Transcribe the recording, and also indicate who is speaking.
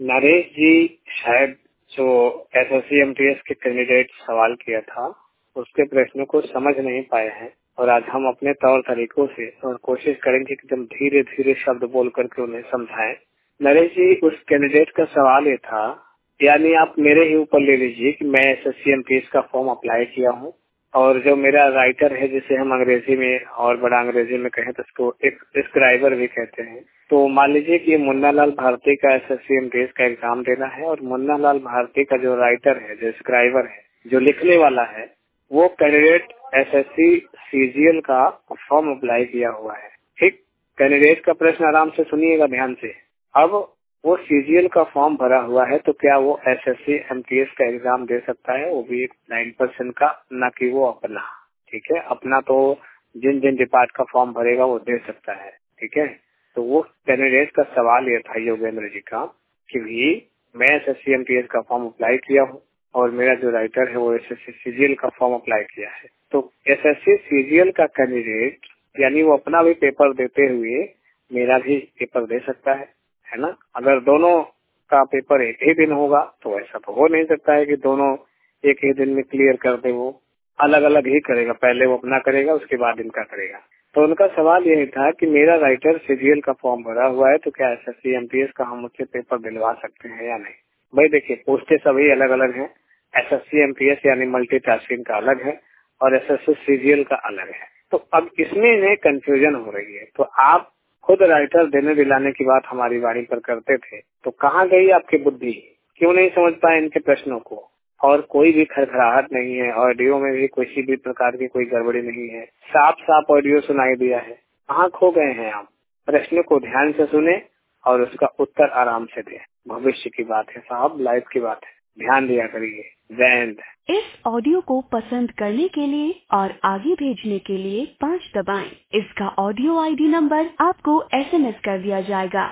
Speaker 1: नरेश जी शायद जो SSC MTS के कैंडिडेट सवाल किया था उसके प्रश्नों को समझ नहीं पाए हैं और आज हम अपने तौर तरीकों से और कोशिश करेंगे कि एकदम धीरे धीरे शब्द बोल करके उन्हें समझाएं। नरेश जी, उस कैंडिडेट का सवाल ये था, यानी आप मेरे ही ऊपर ले लीजिए कि मैं एसएससी एमटीएस का फॉर्म अप्लाई किया हूँ और जो मेरा राइटर है जिसे हम अंग्रेजी में और बड़ा अंग्रेजी में कहें तो उसको एक स्क्राइबर भी कहते हैं। तो मान लीजिए कि मुन्ना लाल भारती का एसएससी एमटीएस का एग्जाम देना है और मुन्ना लाल भारती का जो राइटर है, जो स्क्राइबर है, जो लिखने वाला है, वो कैंडिडेट एसएससी सीजीएल का फॉर्म अप्लाई किया हुआ है। ठीक, कैंडिडेट का प्रश्न आराम से सुनिएगा ध्यान से। अब वो सीजीएल का फॉर्म भरा हुआ है तो क्या वो एसएससी एमटीएस का एग्जाम दे सकता है, वो भी 9% का, न कि वो अपना। ठीक है, अपना तो जिन जिन डिपार्ट का फॉर्म भरेगा वो दे सकता है। ठीक है, तो वो कैंडिडेट का सवाल ये था योगेंद्र जी का कि भी मैं एसएससी एमटीएस का फॉर्म अप्लाई किया हूँ और मेरा जो राइटर है वो एसएससी सीजीएल का फॉर्म अप्लाई किया है। तो एसएससी सीजीएल का कैंडिडेट यानी वो अपना भी पेपर देते हुए मेरा भी पेपर दे सकता है ना। अगर दोनों का पेपर एक ही दिन होगा तो ऐसा तो हो नहीं सकता है कि दोनों एक ही दिन में क्लियर कर दे, वो अलग अलग ही करेगा, पहले वो अपना करेगा उसके बाद इनका करेगा। तो उनका सवाल यही था कि मेरा राइटर सीजीएल का फॉर्म भरा हुआ है तो क्या एसएससी एमटीएस का हम उससे पेपर दिलवा सकते हैं या नहीं। भाई देखिए, पोस्टें सभी अलग अलग हैं। एसएससी एमटीएस यानी मल्टीटास्किंग का अलग है और एसएससी सीजीएल का अलग है। तो अब इसमें इन्हें कंफ्यूजन हो रही है। तो आप खुद राइटर देने दिलाने की बात हमारी वाणी पर करते थे, तो कहाँ गई आपकी बुद्धि? क्यों नहीं समझ पाए इनके प्रश्नों को? और कोई भी खड़खड़ाहट नहीं है, ऑडियो में भी किसी भी प्रकार की कोई गड़बड़ी नहीं है, साफ साफ ऑडियो सुनाई दिया है। कहाँ खो गए हैं आप? प्रश्न को ध्यान से सुने और उसका उत्तर आराम से दें। भविष्य की बात है साहब, लाइफ की बात है, ध्यान दिया करिए। जय हिंद।
Speaker 2: इस ऑडियो को पसंद करने के लिए और आगे भेजने के लिए 5 दबाएं। इसका ऑडियो आईडी नंबर आपको एसएमएस कर दिया जाएगा।